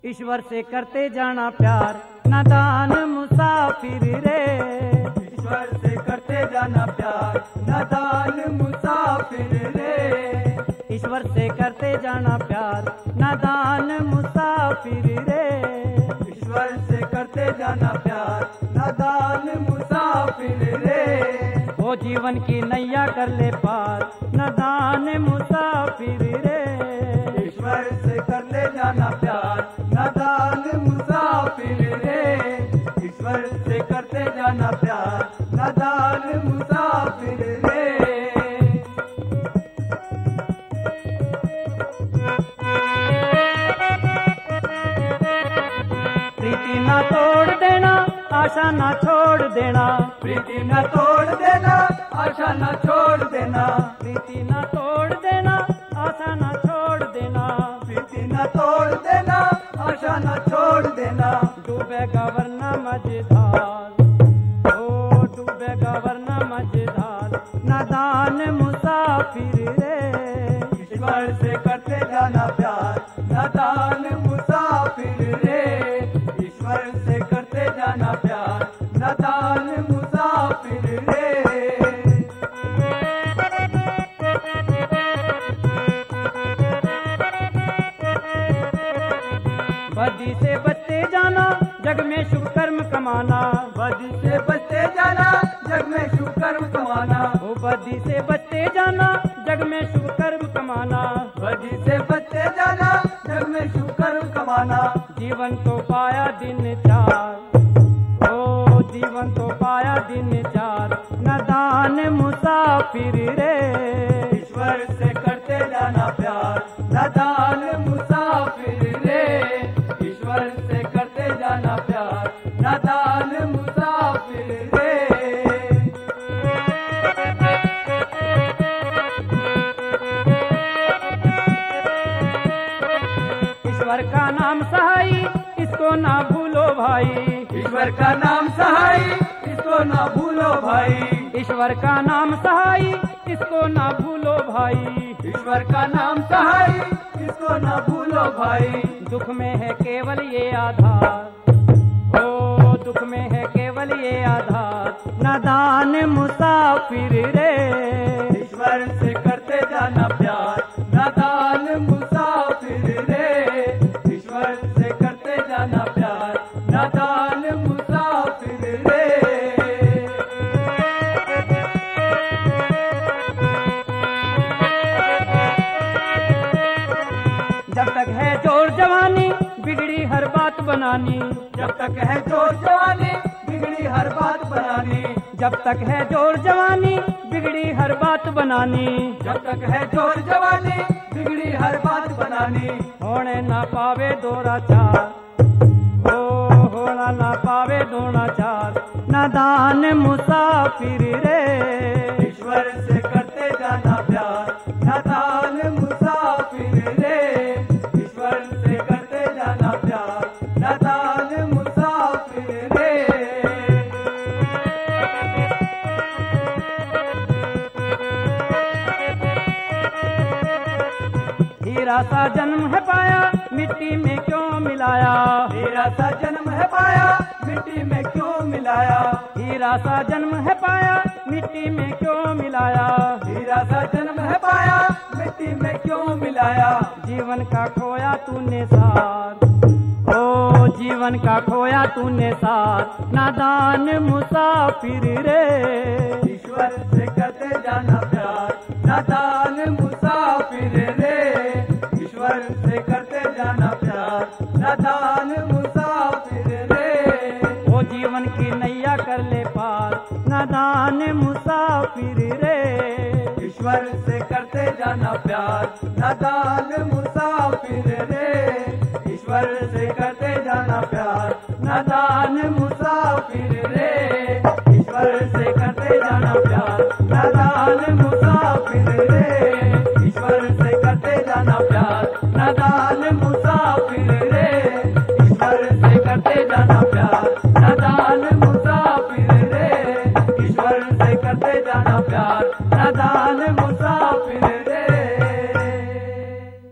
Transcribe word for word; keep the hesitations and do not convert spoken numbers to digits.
ईश्वर से करते जाना प्यार, नादान मुसाफिर रे। ईश्वर से करते जाना प्यार, नादान मुसाफिर रे। ईश्वर से करते जाना प्यार, नादान मुसाफिर रे। ईश्वर से करते जाना प्यार, नादान मुसाफिर रे। वो जीवन की नैया कर ले पार, नादान मुसाफिर रे। ईश्वर से कर ले जाना प्यार, नादान मुसाफिर रे। ईश्वर से करते जाना प्यार, नादान मुसाफिर रे। प्रीति ना तोड़ देना, आशा ना छोड़ देना। प्रीति न तोड़ देना, आशा न छोड़ देना। प्रीति ना तोड़ देना, आशा ना छोड़ देना। प्रीति न तोड़ देना, आशा न छोड़ देना। डूबेगा वरना मझधार, ओ डूबेगा वरना मझधार, नादान मुसाफिर रे। ईश्वर से करते जाना प्यार, नादान मुसाफिर रे। ईश्वर से करते जाना प्यार, नादान मुसाफिर रे। बदी से बचते जाना, जग में शुभ कर्म कमाना। बदी से बचते जाना, जग में शुभ कर्म कमाना। ओ बदी से बचते जाना, जग में शुभ कर्म कमाना। बदी से बचते जाना, जग में शुभ कर्म कमाना। जीवन तो पाया दिन चार, ओ जीवन तो पाया दिन चार, नादान मुसाफिर रे। ईश्वर से करते जाना प्यार, नादान मुसाफिर रे। ईश्वर से करते जाना प्यार, नादान मुसाफिर रे। ईश्वर का नाम सहाई, इसको ना भूलो भाई। ईश्वर का नाम सहाई, इसको ना भूलो भाई। ईश्वर का नाम सहाई, इसको ना भूलो भाई। ईश्वर का नाम सहाई, इसको ना भूलो भाई। दुख में है केवल ये आधार, ओ दुख में है केवल ये आधार, नादान मुसाफिर रे। ईश्वर से करते जाना प्यार, नादान मुसाफिर रे। ईश्वर से करते जाना प्यार, नादान मुसाफिर रे। जब तक है जोर जवानी, बिगड़ी हर बात बनानी। जब तक है जोर जवानी, बिगड़ी हर बात बनानी। जब तक है जोर जवानी, बिगड़ी हर बात बनानी। जब तक है जोर जवानी, बिगड़ी हर बात बनानी। होने ना पावे दोरा चार, ओ होना ना पावे दोना चार, नादान मुसाफिर रे। ईश्वर से करते जाना प्यार, नादान मुसाफिर रे। ईश्वर से करते जाना प्यार, नादान मुसाफिर रे। हीरा सा जन्म है पाया, मिट्टी में क्यों मिलाया। हीरा सा जन्म है पाया, मिट्टी में क्यों मिलाया। हीरा सा जन्म है पाया, मिट्टी में क्यों मिलाया। हीरा सा जन्म है पाया, मिट्टी में क्यों मिलाया। जीवन का खोया तूने साथ, ओ जीवन का खोया तूने साथ, नादान मुसाफिर रे। ईश्वर से करते जाना प्यार, नादान मुसाफिर रे। ईश्वर से करते जाना प्यार, नादान मुसाफिर रे। वो जीवन की नैया कर ले पार, नादान मुसाफिर रे। ईश्वर से करते जाना प्यार, नादान मुसाफिर रे। ईश्वर से करते जाना प्यार, नादान मुसाफिर रे। ईश्वर से करते जाना प्यार, नादान मुसाफिर रे। ईश्वर से करते जाना प्यार, नादान